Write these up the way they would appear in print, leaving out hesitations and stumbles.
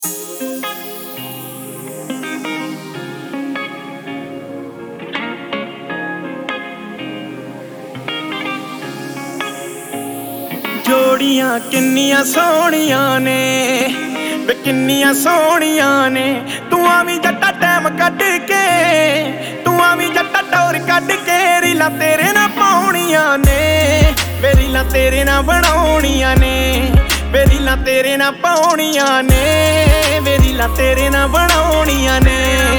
जोड़ियां किन्नियां सोहणियां ने वे किन्नियां सोहणियां ने। तू आवी जट्टा टाइम कढ के, तू आवी जट्टा टौर कढ के। रीलां तेरे नाल पाउणियां ने वे रीलां तेरे नाल बनाउणियां ने, वे रीलां तेरे नाल पाउणियां ने, वे रीलां तेरे नाल बनाउणियां ने।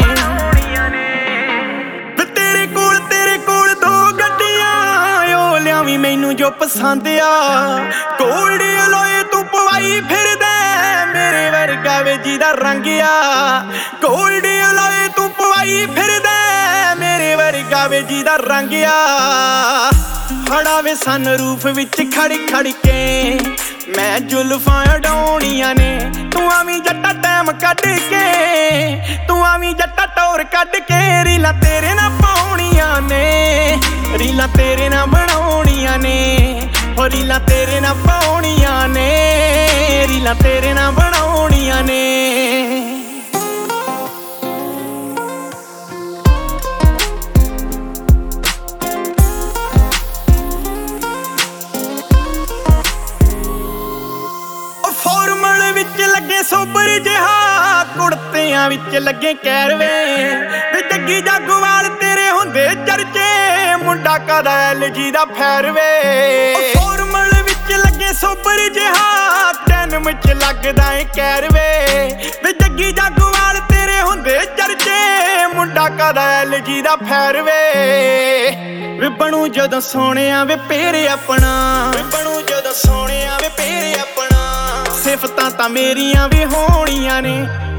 तेरे कोल दो गड्डियां ओ लियावी मैनू जो पसंद आ। गोल्ड अलोए तू पवाई फिरदा मेरे वर्गा वे जिहदा रंग आ। गोल्ड अलोए तू पवाई फिरदा मेरे वर्गा वे जिहदा रंग आ। खड़ा वे सन रूफ विच खड़ खड़ के मैं जुल्फां अडाउणियां ने। तू आवी जट्टा टाइम कढ के, तू आवी जट्टा टौर कढ के। रीलां तेरे नाल पाउणियां ने, रीलां तेरे नाल बनाउणियां ने, ओ रीलां तेरे नाल पाउणियां ने, रीलां तेरे नाल बनाउणियां ने। फॉर्मल विच लगे सोबर जिहा, कुड़तियां विच लगे कैरवे। वे जग्गी जागोवाल तेरे हुंदे चर्चे, मुंडा करैल जी दा फैरवे। फॉर्मल विच लगे सोबर जिहा, डेनिम च लगदा ए कैरवे। वे जग्गी जागोवाल तेरे हुंदे चर्चे, मुंडा करैल जी दा फैरवे। वे बनू जदों सोहणिया वे पेर अपना, वे बनू जदों सोहणिया वे पेर अपना। सिफतां तां मेरियां भी होणियां ने,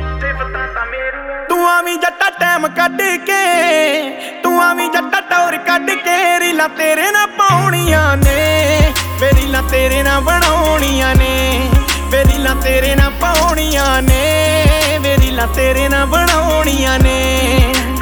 तू आवी जट्टा टाइम कढ के, तू आवी जट्टा टौर कढ के। रीलां तेरे नाल पाउणियां ने वे रीलां तेरे नाल बनाउणियां ने, वे रीलां तेरे नाल पाउणियां ने, वे रीलां तेरे नाल बनाउणियां ने।